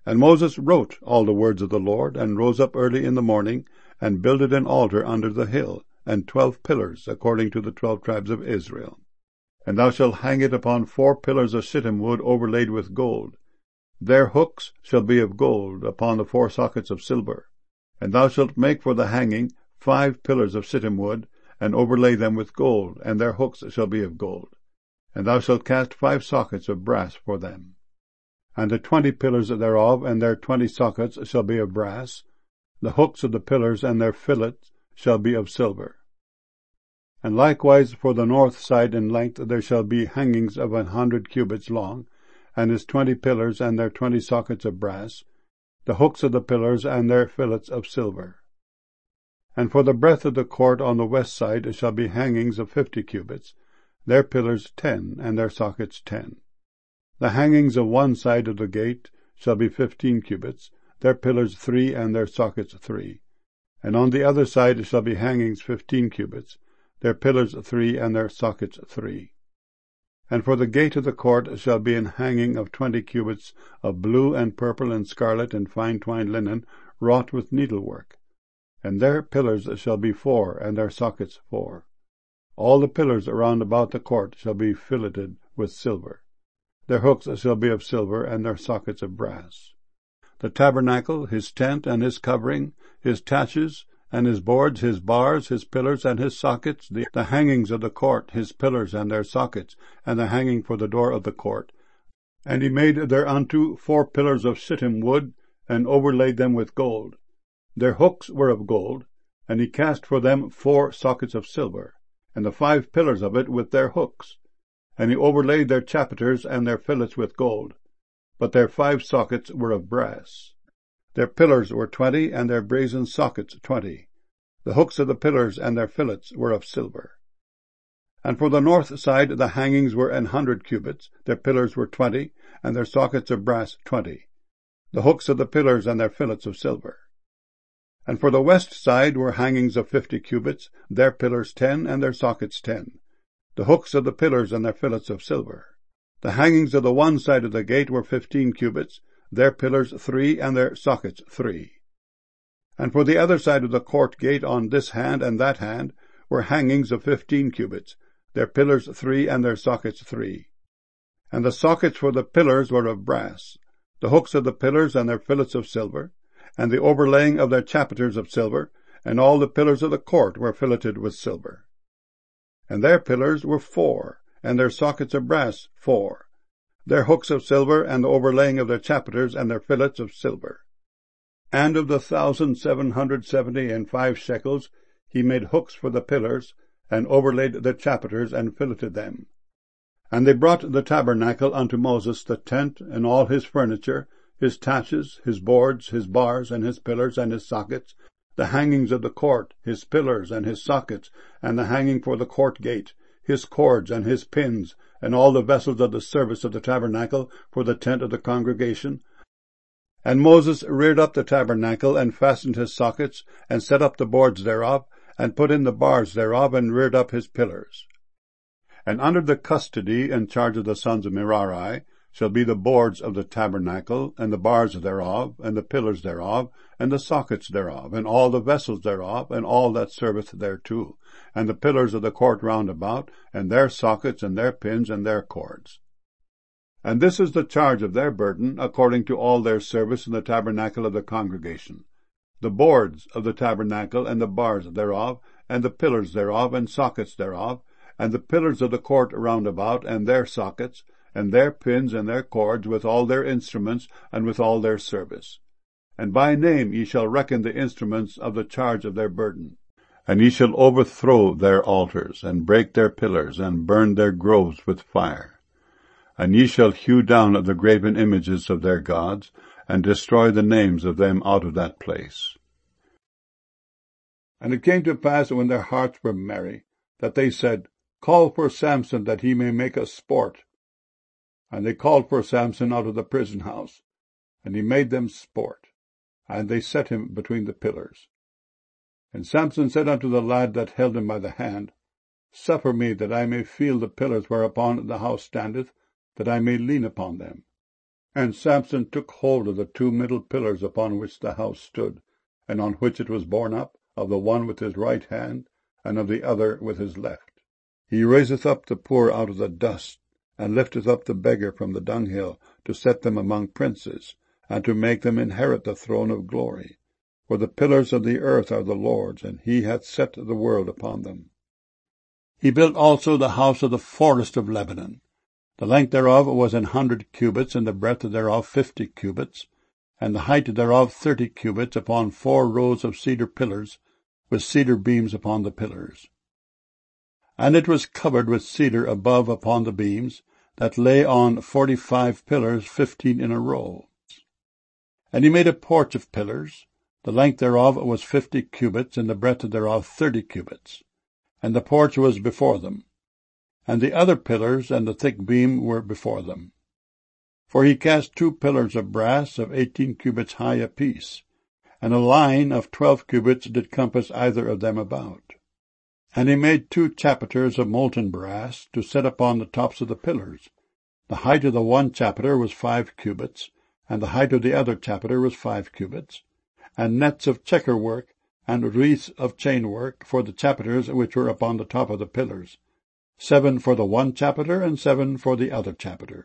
And Moses wrote all the words of the Lord, and rose up early in the morning, and builded an altar under the hill, and 12 pillars, according to the 12 tribes of Israel. And thou shalt hang it upon 4 pillars of shittim wood overlaid with gold. Their hooks shall be of gold, upon the 4 sockets of silver. And thou shalt make for the hanging 5 pillars of shittim wood, and overlay them with gold, and their hooks shall be of gold. And thou shalt cast 5 sockets of brass for them. And the 20 pillars thereof, and their 20 sockets, shall be of brass. The hooks of the pillars and their fillets shall be of silver. And likewise for the north side in length there shall be hangings of 100 cubits long, and his 20 pillars and their 20 sockets of brass, the hooks of the pillars and their fillets of silver. And for the breadth of the court on the west side shall be hangings of 50 cubits, their pillars 10, and their sockets 10. The hangings of one side of the gate shall be 15 cubits, their pillars 3, and their sockets 3. And on the other side shall be hangings 15 cubits, their pillars 3, and their sockets 3. And for the gate of the court shall be an hanging of 20 cubits of blue and purple and scarlet and fine twined linen, wrought with needlework. And their pillars shall be 4, and their sockets 4. All the pillars around about the court shall be filleted with silver. Their hooks shall be of silver, and their sockets of brass. The tabernacle, his tent, and his covering, his taches, and his boards, his bars, his pillars, and his sockets, the hangings of the court, his pillars, and their sockets, and the hanging for the door of the court. And he made thereunto 4 pillars of shittim wood, and overlaid them with gold. Their hooks were of gold, and he cast for them 4 sockets of silver, and the 5 pillars of it with their hooks. And he overlaid their chapiters and their fillets with gold, but their 5 sockets were of brass. Their pillars were 20, and their brazen sockets 20. The hooks of the pillars and their fillets were of silver. And for the north side the hangings were 100 cubits, their pillars were 20, and their sockets of brass 20. The hooks of the pillars and their fillets of silver. And for the west side were hangings of 50 cubits, their pillars 10, and their sockets 10. The hooks of the pillars and their fillets of silver. The hangings of the one side of the gate were 15 cubits, their pillars 3, and their sockets 3. And for the other side of the court gate on this hand and that hand were hangings of 15 cubits, their pillars 3, and their sockets 3. And the sockets for the pillars were of brass, the hooks of the pillars and their fillets of silver, and the overlaying of their chapiters of silver, and all the pillars of the court were filleted with silver. And their pillars were 4, and their sockets of brass 4, their hooks of silver, and the overlaying of their chapiters and their fillets of silver. And of the 1,775 shekels he made hooks for the pillars, and overlaid the chapiters, and filleted them. And they brought the tabernacle unto Moses, the tent, and all his furniture, his taches, his boards, his bars, and his pillars, and his sockets, the hangings of the court, his pillars, and his sockets, and the hanging for the court gate, his cords, and his pins, and all the vessels of the service of the tabernacle for the tent of the congregation. And Moses reared up the tabernacle, and fastened his sockets, and set up the boards thereof, and put in the bars thereof, and reared up his pillars. And under the custody and charge of the sons of Merari shall be the boards of the tabernacle, and the bars thereof, and the pillars thereof, and the sockets thereof, and all the vessels thereof, and all that serveth thereto, and the pillars of the court round about, and their sockets, and their pins, and their cords. And this is the charge of their burden, according to all their service in the tabernacle of the congregation. The boards of the tabernacle, and the bars thereof, and the pillars thereof, and sockets thereof, and the pillars of the court round about, and their sockets, and their pins, and their cords, with all their instruments, and with all their service. And by name ye shall reckon the instruments of the charge of their burden. And ye shall overthrow their altars, and break their pillars, and burn their groves with fire. And ye shall hew down the graven images of their gods, and destroy the names of them out of that place. And it came to pass, when their hearts were merry, that they said, Call for Samson, that he may make us sport. And they called for Samson out of the prison house, and he made them sport, and they set him between the pillars. And Samson said unto the lad that held him by the hand, Suffer me that I may feel the pillars whereupon the house standeth, that I may lean upon them. And Samson took hold of the two middle pillars upon which the house stood, and on which it was borne up, of the one with his right hand, and of the other with his left. He raiseth up the poor out of the dust, and lifteth up the beggar from the dunghill, to set them among princes, and to make them inherit the throne of glory. For the pillars of the earth are the Lord's, and he hath set the world upon them. He built also the house of the forest of Lebanon. The length thereof was 100 cubits, and the breadth thereof 50 cubits, and the height thereof 30 cubits, upon 4 rows of cedar pillars, with cedar beams upon the pillars. And it was covered with cedar above upon the beams, that lay on 45 pillars, 15 in a row. And he made a porch of pillars. The length thereof was 50 cubits, and the breadth thereof 30 cubits. And the porch was before them. And the other pillars and the thick beam were before them. For he cast 2 pillars of brass of 18 cubits high apiece, and a line of 12 cubits did compass either of them about. And he made 2 chapiters of molten brass, to set upon the tops of the pillars. The height of the one chapiter was 5 cubits, and the height of the other chapiter was 5 cubits, and nets of checker work, and wreaths of chain work, for the chapiters which were upon the top of the pillars, 7 for the one chapiter, and 7 for the other chapiter.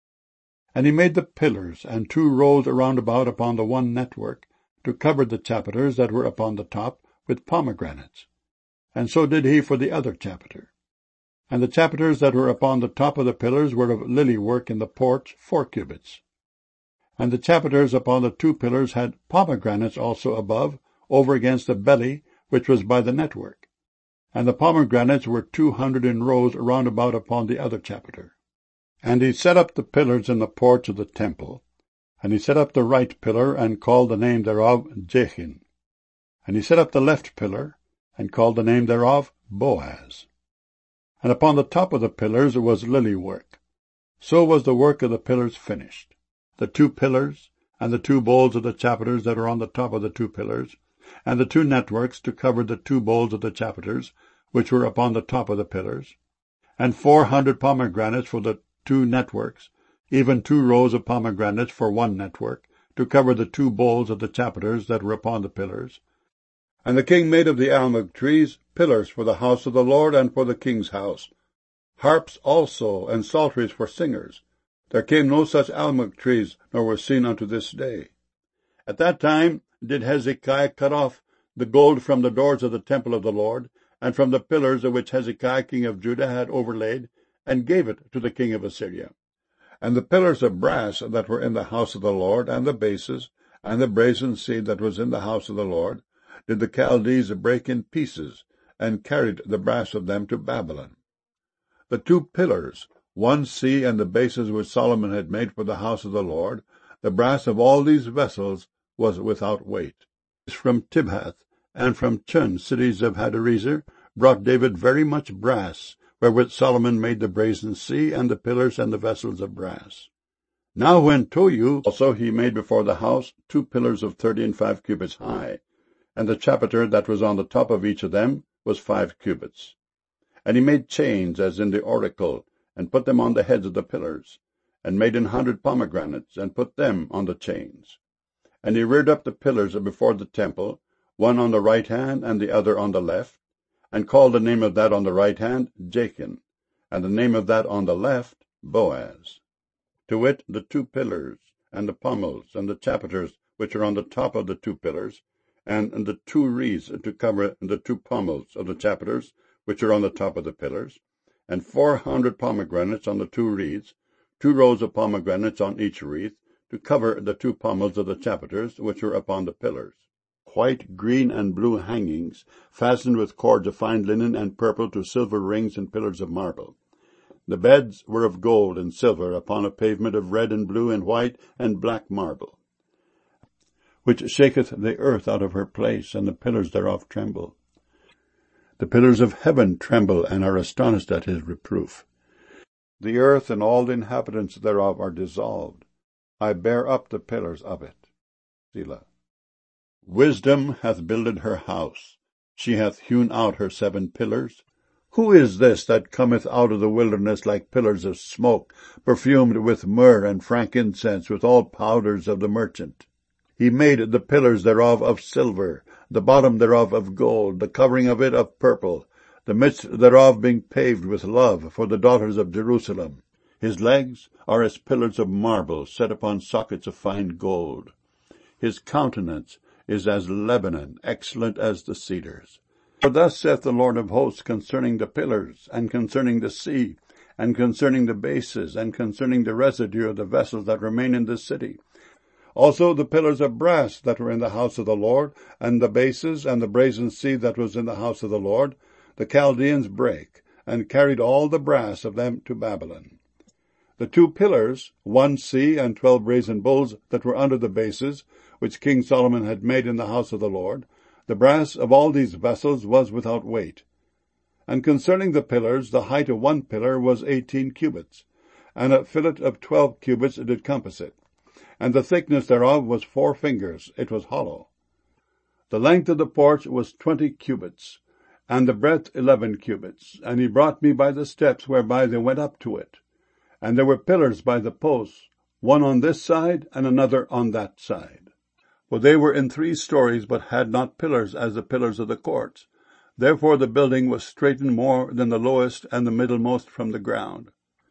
And he made the pillars, and 2 rows round about upon the one network, to cover the chapiters that were upon the top, with pomegranates. And so did he for the other chapiter. And the chapiters that were upon the top of the pillars were of lily work in the porch, 4 cubits. And the chapiters upon the 2 pillars had pomegranates also above, over against the belly, which was by the network. And the pomegranates were 200 in rows round about upon the other chapiter. And he set up the pillars in the porch of the temple. And he set up the right pillar, and called the name thereof Jachin. And he set up the left pillar, and called the name thereof Boaz. And upon the top of the pillars was lily work. So was the work of the pillars finished. The 2 pillars, and the 2 bowls of the chapiters that are on the top of the 2 pillars, and the 2 networks to cover the 2 bowls of the chapiters, which were upon the top of the pillars, and 400 pomegranates for the 2 networks, even 2 rows of pomegranates for one network, to cover the 2 bowls of the chapiters that were upon the pillars. And the king made of the almug trees pillars for the house of the Lord and for the king's house, harps also, and psalteries for singers. There came no such almug trees, nor were seen unto this day. At that time did Hezekiah cut off the gold from the doors of the temple of the Lord, and from the pillars of which Hezekiah king of Judah had overlaid, and gave it to the king of Assyria. And the pillars of brass that were in the house of the Lord, and the bases, and the brazen seat that was in the house of the Lord, did the Chaldees break in pieces, and carried the brass of them to Babylon. The 2 pillars, one sea and the bases which Solomon had made for the house of the Lord, the brass of all these vessels was without weight. From Tibhath and from Chun, cities of Hadarezer, brought David very much brass, wherewith Solomon made the brazen sea, and the pillars and the vessels of brass. Now when Tohu also he made before the house 2 pillars of 35 cubits high, and the chapiter that was on the top of each of them was 5 cubits. And he made chains as in the oracle, and put them on the heads of the pillars, and made 100 pomegranates, and put them on the chains. And he reared up the pillars before the temple, one on the right hand, and the other on the left, and called the name of that on the right hand Jachin, and the name of that on the left Boaz. To wit, the 2 pillars, and the pommels, and the chapiters which are on the top of the 2 pillars, and the 2 wreaths to cover the 2 pommels of the chapiters which are on the top of the pillars, and 400 pomegranates on the 2 wreaths, 2 rows of pomegranates on each wreath, to cover the 2 pommels of the chapiters which were upon the pillars. White, green, and blue hangings, fastened with cords of fine linen and purple to silver rings and pillars of marble. The beds were of gold and silver, upon a pavement of red and blue and white and black marble, which shaketh the earth out of her place, and the pillars thereof tremble. The pillars of heaven tremble, and are astonished at his reproof. The earth and all the inhabitants thereof are dissolved. I bear up the pillars of it. Selah. Wisdom hath builded her house. She hath hewn out her 7 pillars. Who is this that cometh out of the wilderness like pillars of smoke, perfumed with myrrh and frankincense, with all powders of the merchant? He made the pillars thereof of silver, the bottom thereof of gold, the covering of it of purple, the midst thereof being paved with love for the daughters of Jerusalem. His legs are as pillars of marble set upon sockets of fine gold. His countenance is as Lebanon, excellent as the cedars. For thus saith the Lord of hosts concerning the pillars, and concerning the sea, and concerning the bases, and concerning the residue of the vessels that remain in the city. Also the pillars of brass that were in the house of the Lord, and the bases, and the brazen sea that was in the house of the Lord, the Chaldeans brake, and carried all the brass of them to Babylon. The 2 pillars, 1 sea, and 12 brazen bulls that were under the bases, which King Solomon had made in the house of the Lord, the brass of all these vessels was without weight. And concerning the pillars, the height of 1 pillar was 18 cubits, and a fillet of 12 cubits did compass it. And the thickness thereof was 4 fingers, it was hollow. The length of the porch was 20 cubits, and the breadth 11 cubits. And he brought me by the steps whereby they went up to it. And there were pillars by the posts, one on this side, and another on that side. For they were in 3 stories, but had not pillars as the pillars of the courts. Therefore the building was straitened more than the lowest and the middlemost from the ground.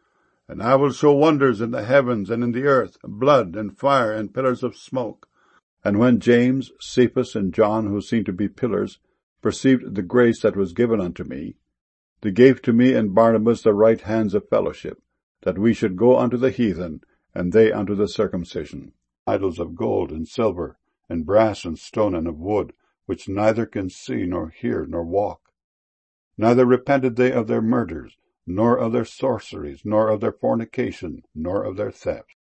And I will show wonders in the heavens and in the earth, blood and fire and pillars of smoke. And when James, Cephas, and John, who seemed to be pillars, perceived the grace that was given unto me, they gave to me and Barnabas the right hands of fellowship, that we should go unto the heathen, and they unto the circumcision. Idols of gold and silver, and brass and stone and of wood, which neither can see, nor hear, nor walk. Neither repented they of their murders, nor of their sorceries, nor of their fornication, nor of their thefts.